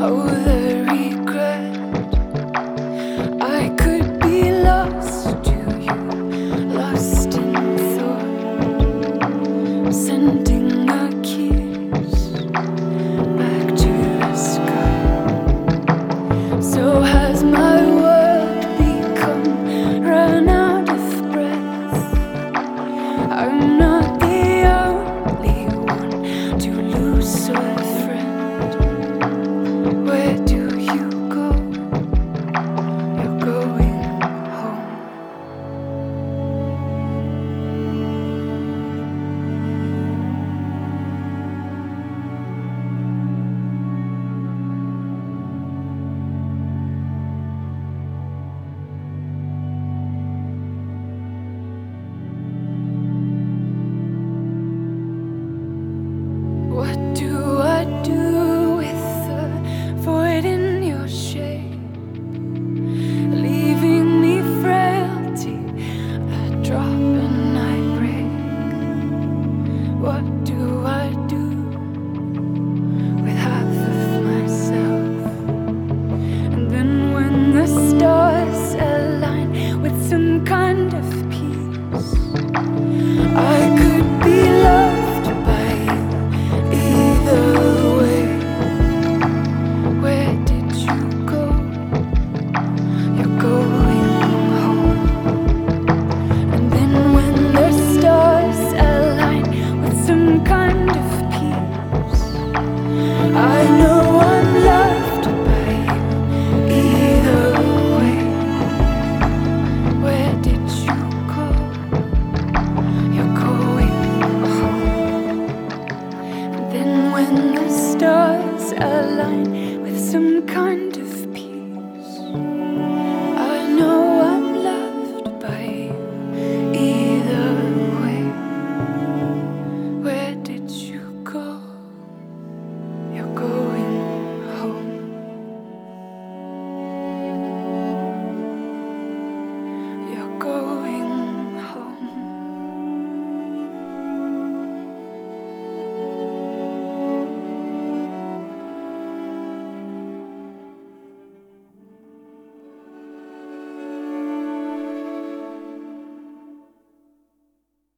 Oh, the regret. I could be lost to you, lost in thought, sending a kiss back to the sky. So has my world become run out of breath? I'm not the only one to lose a friend. Where do you go? You're going home. What do I do with the void in your shape, leaving me frailty, a drop and I break? What do I do with half of myself? And then when the stars align with some kind of peace, I could be loved by you either way. Where did you go? You're going home. And then when the stars align with some kind of peace, I know I'm loved by you either way. Where did you go? You're going home. And then when the stars align with some kind of